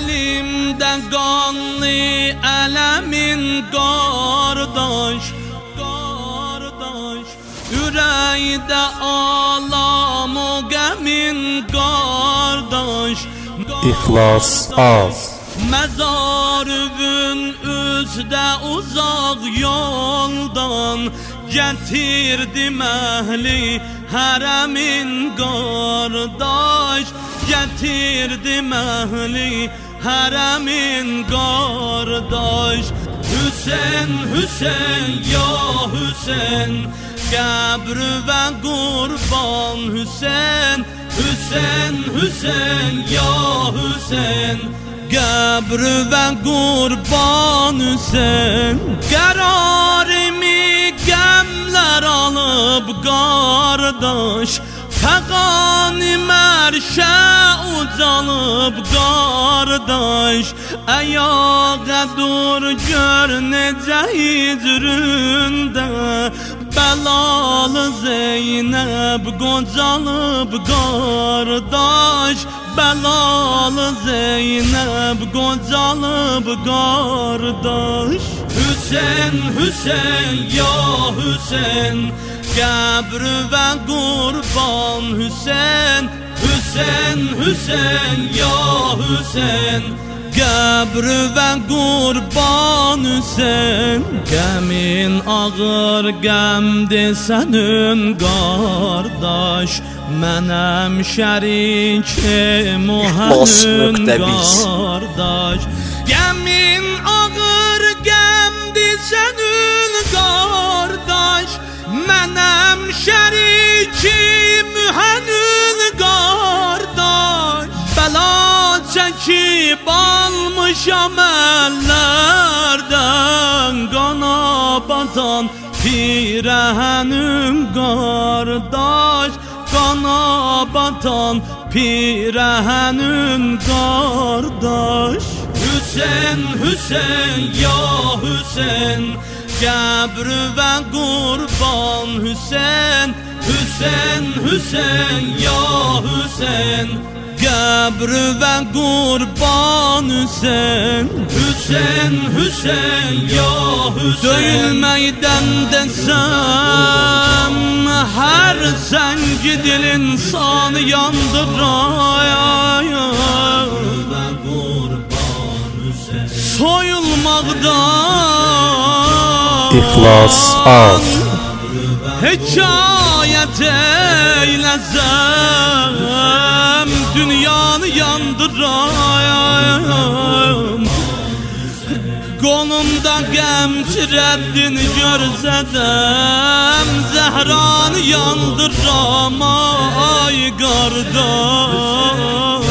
Əlimdə qanlı ələmin qardaş, ürəkdə alam o qəmin qardaş. İxlas az. Məzarın üzdə uzaq yoldan gətirdim əhli hərəmin qardaş, gətirdim əhli hərəmin qardaş. Hüseyn, Hüseyn, ya Hüseyn, qəbrü və qurban Hüseyn. Hüseyn, Hüseyn, ya Hüseyn, qəbrü və qurban Hüseyn. Qərarimi qəmlər alıb qardaş, fəqani mərşə ucalıb qardaş. Əyağa dur gör necə hicründə, bəlalı Zeynəb qocalıb qardaş. Bəlalı Zeynəb qocalıb qardaş. Hüseyn, Hüseyn, ya Hüseyn, qəbrü və qurban Hüseyn. Hüseyn, Hüseyn, ya Hüseyn, qəbrü və qurban Hüseyn. Qəmin ağır qəmdir sənin qardaş, mənəm şərikim o həmin qardaş. Qəmin ağır qəmdir sənin qardaş, mənəm şərikim həmin qardaş. Bəla çəkib almışam əllərdən, qana batan pirəhənim qardaş. Qana batan pirəhənin qardaş. Hüseyn, Hüseyn, ya Hüseyn, qəbrü və qurban Hüseyn. Hüseyn, Hüseyn, ya Hüseyn, qəbrü və qurban Hüseyn. Hüseyn, Hüseyn, ya Hüseyn, döyülməkdən desəm hər səngi dil insanı yandırar. Soyulmaqdan İxlas az. hekayət eyləsəm, dünyanı yandırayım. Qolumda qəmçirəddin görsədəm, Zəhranı yandıram ay qardaş.